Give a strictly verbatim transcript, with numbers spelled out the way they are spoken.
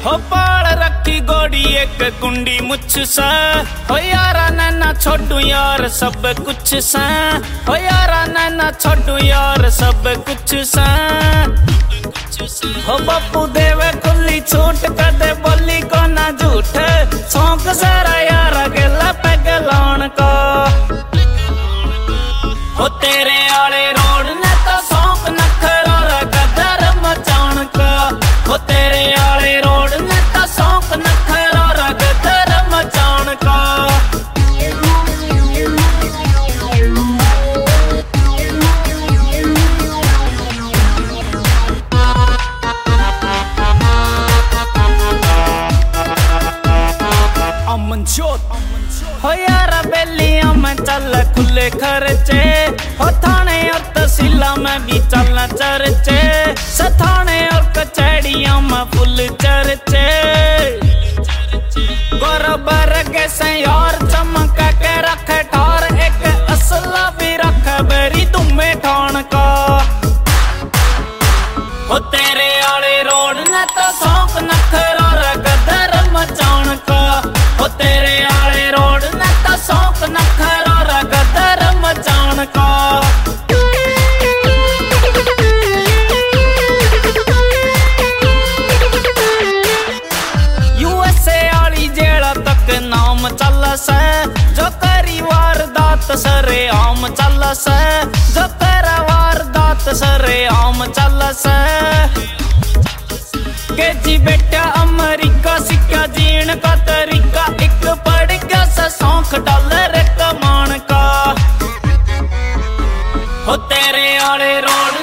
हो पाल रखी गोड़ी एक कुंडी मुछ सा हो यारा नैना छोड़ू यार सब कुछ सा हो यारा नैना छोड़ू यार सब कुछ सा हो बापू देवे खुली छूट कदे बोली को ना झूठ शौक सारा यार गेला पैग लाउन का हो तेरे आले रोड ने तो शौक नखरा गदर मचाउन का हो तेरे आले रोड ने तो शौक नखरा गदर मचाउन का हो यारा बेलियां में चल खुले खर्चे हो थाने और तहसीला में भी चलना चर्चे सथाने और कचहरियां में फुल चर्चे गोरबर के सयार चमका के रख ठार एक असला भी रख बेरी तुम्हें ठान का हो तेरे आले रोड ने तो शौक नखरा गदर मचाउन का हो तेरे आले रोड ने तो शौक नखरा गदर मचाउन का यूएसए आली जेल तक नाम चल से जो करी वारदात सरे आम चल से जो करा वारदात सरे आम चल से के जी बेटा अमेरिका सिक्का जीण का तरीका एक पड़ गया सा सौंख डॉलर कमान का हो तेरे आले रोड